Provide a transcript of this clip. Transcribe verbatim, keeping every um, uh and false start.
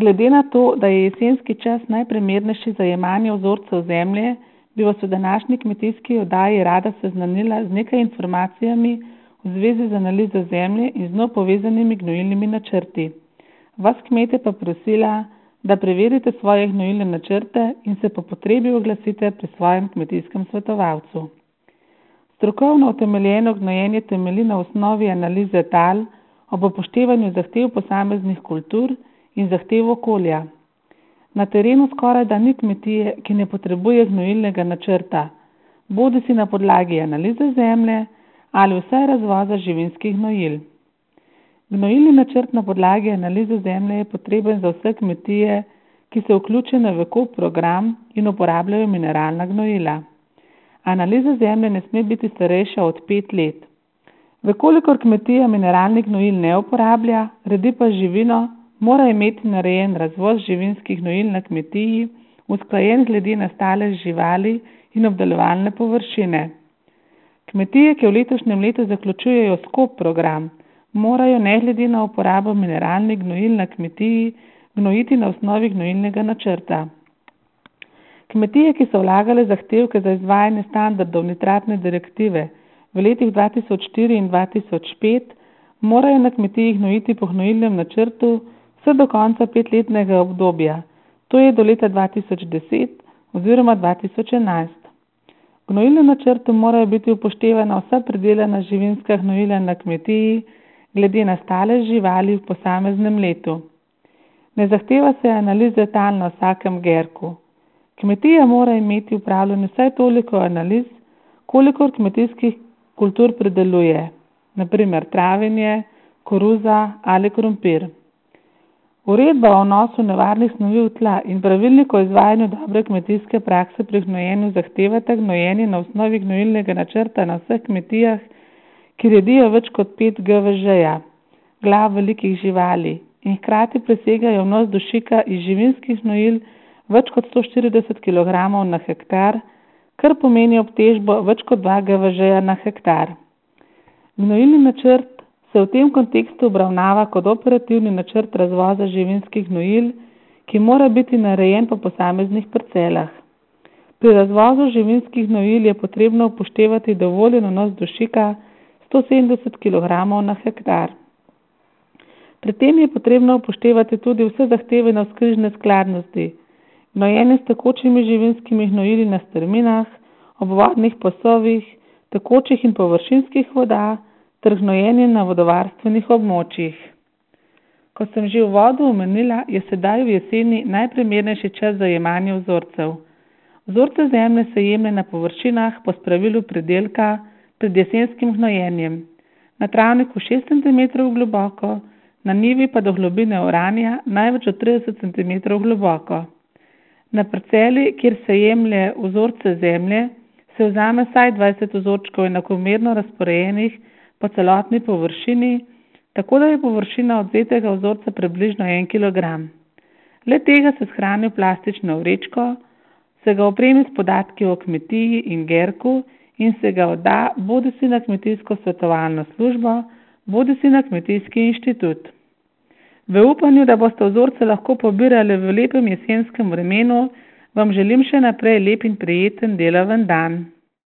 Glede na to, da je jesenski čas najprimernejši za jemanje vzorcev zemlje, bi vas v današnji kmetijski oddaji rada seznanila z nekaj informacijami v zvezi z analizo zemlje in z njo povezanimi gnojilnimi načrti. Vas kmete pa prosila, da preverite svoje gnojilne načrte in se po potrebi oglasite pri svojem kmetijskem svetovalcu. Strokovno utemeljeno gnojenje temelji na osnovi analize tal ob upoštevanju zahtev posameznih kultur in zahtev okolja. Na terenu skoraj da ni kmetije, ki ne potrebuje gnojilnega načrta, bodisi na podlagi analize zemlje ali vsaj razvoza živinskih gnojil. Gnojilni načrt na podlagi analize zemlje je potreben za vse kmetije, ki so vključene v K O P program in uporabljajo mineralna gnojila. Analiza zemlje ne sme biti starejša od pet let. Vkolikor kmetija mineralnih gnojil ne uporablja, redi pa živino, mora imeti narejen razvoz živinskih gnojil na kmetiji, usklajen glede na stalež živali in obdelovalne površine. Kmetije, ki v letošnjem letu zaključujejo S K O P program, morajo ne glede na uporabo mineralnih gnojil na kmetiji gnojiti na osnovi gnojilnega načrta. Kmetije, ki so vlagale zahtevke za izvajanje standardov nitratne direktive v letih dva tisoč štiri in dva tisoč pet, morajo na kmetiji gnojiti po gnojilnem načrtu vse do konca petletnega obdobja, to je do leta dva tisoč deset oziroma dva tisoč enajst. V gnojilnem načrtu morajo biti upoštevana vsa pridelana živinska gnojila na kmetiji glede na stalež živali v posameznem letu. Ne zahteva se analize tal na vsakem gerku. Kmetija mora imeti upravljeno vsaj toliko analiz, kolikor kmetijskih kultur prideluje, na primer travinje, koruza ali krompir. Uredba o vnosu nevarnih snovi v tla in pravilnik o izvajanju dobre kmetijske prakse pri gnojenju zahtevata gnojenje na osnovi gnojilnega načrta na vseh kmetijah, ki redijo več kot pet G V Ž-ja, glav velikih živali, in hkrati presegajo vnos dušika iz živinskih gnojil več kot sto štirideset kilogramov na hektar, kar pomeni obtežbo več kot dva G V Ž-ja na hektar. Gnojilni načrt se v tem kontekstu obravnava kot operativni načrt razvoza živinskih gnojil, ki mora biti narejen po posameznih parcelah. Pri razvozu živinskih gnojil je potrebno upoštevati dovoljen vnos dušika sto sedemdeset kilogramov na hektar. Pri tem je potrebno upoštevati tudi vse zahteve navzkrižne skladnosti, gnojenje s tekočimi živinskimi gnojili na strminah, ob vodnih pasovih, tekočih in površinskih vodah ter gnojenje na vodovarstvenih območjih. Kot sem že v uvodu omenila, je sedaj v jeseni najprimernejši čas za jemanje vzorcev. Vzorce zemlje se jemlje na površinah po spravilu pridelka pred jesenskim gnojenjem. Na travniku šest centimetrov globoko, na njivi pa do globine oranja največ do trideset centimetrov globoko. Na parceli, kjer se jemlje vzorce zemlje, se vzame vsaj dvajset vzorčkov enakomerno razporejenih po celotni površini, tako da je površina odvzetega vzorca približno en kilogram. Le tega se shrani v plastično vrečko, se ga opremi s podatki o kmetiji in gerku in se ga odda bodisi na kmetijsko svetovalno službo, bodisi na kmetijski inštitut. V upanju, da boste vzorce lahko pobirali v lepem jesenskem vremenu, vam želim še naprej lep in prijeten delaven dan.